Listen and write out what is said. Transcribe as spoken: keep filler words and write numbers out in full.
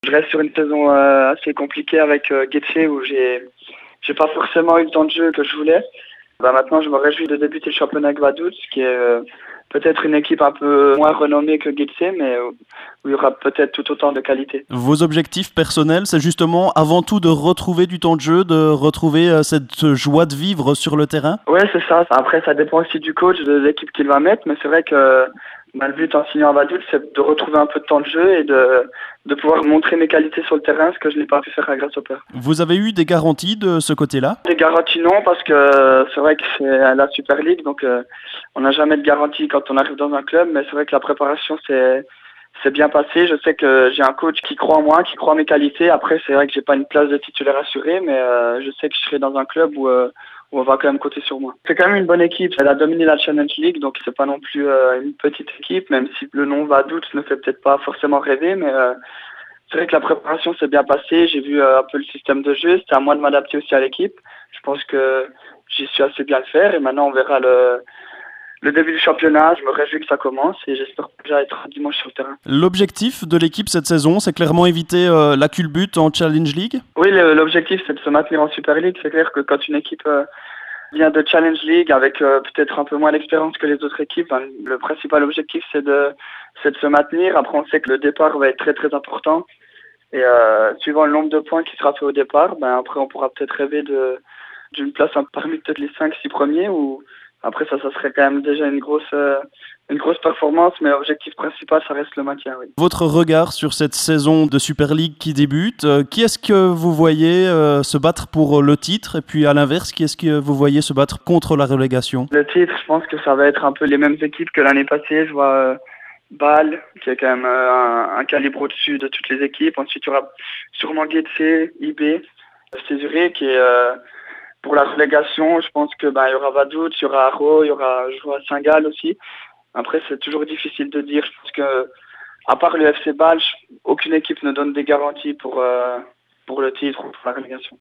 Je reste sur une saison euh, assez compliquée avec euh, Guetché où j'ai j'ai pas forcément eu le temps de jeu que je voulais. Bah maintenant, je me réjouis de débuter le championnat avec Vaduz, qui est euh, peut-être une équipe un peu moins renommée que Guetché, mais où il y aura peut-être tout autant de qualité. Vos objectifs personnels, c'est justement avant tout de retrouver du temps de jeu, de retrouver euh, cette joie de vivre sur le terrain? Ouais, c'est ça. Après, ça dépend aussi du coach, de l'équipe qu'il va mettre, mais c'est vrai que bah, le but en signant à Vaduz, c'est de retrouver un peu de temps de jeu et de, de pouvoir montrer mes qualités sur le terrain, ce que je n'ai pas pu faire à Grasshopper. Vous avez eu des garanties de ce côté-là? Des garanties non, parce que c'est vrai que c'est la Super League, donc euh, on n'a jamais de garantie quand on arrive dans un club, mais c'est vrai que la préparation c'est c'est bien passé. Je sais que j'ai un coach qui croit en moi, qui croit en mes qualités. Après, c'est vrai que j'ai pas une place de titulaire assurée, mais euh, je sais que je serai dans un club où, euh, où on va quand même compter sur moi. C'est quand même une bonne équipe. Elle a dominé la Challenge League, donc c'est pas non plus euh, une petite équipe, même si le nom Vaduz ne fait peut-être pas forcément rêver, mais euh, c'est vrai que la préparation s'est bien passée. J'ai vu euh, un peu le système de jeu. C'était à moi de m'adapter aussi à l'équipe. Je pense que j'ai su assez bien le faire, et maintenant on verra le le début du championnat. Je me réjouis que ça commence et j'espère déjà être dimanche sur le terrain. L'objectif de l'équipe cette saison, c'est clairement éviter euh, la culbute en Challenge League? Oui, le- l'objectif c'est de se maintenir en Super League. C'est clair que quand une équipe euh, vient de Challenge League avec euh, peut-être un peu moins d'expérience que les autres équipes, hein, le principal objectif c'est de, c'est de se maintenir. Après, on sait que le départ va être très très important. Et euh, suivant le nombre de points qui sera fait au départ, ben après on pourra peut-être rêver de d'une place hein, parmi peut-être les cinq six premiers, ou après ça, ça serait quand même déjà une grosse euh, une grosse performance, mais l'objectif principal ça reste le maintien, oui. Votre regard sur cette saison de Super League qui débute, euh, qui est-ce que vous voyez euh, se battre pour le titre, et puis à l'inverse, qui est-ce que vous voyez se battre contre la relégation? Le titre, je pense que ça va être un peu les mêmes équipes que l'année passée. Je vois euh, Bâle, qui est quand même euh, un, un calibre au-dessus de toutes les équipes. Ensuite, il y aura sûrement Guetché, I B, F C Zurich, qui est euh, pour la relégation. Je pense que ben il y aura Vaduz, il y aura Haro, il y aura, je vois Saint-Gall aussi. Après, c'est toujours difficile de dire. Je pense que, à part le F C Bâle, aucune équipe ne donne des garanties pour, euh, pour le titre ou pour la relégation.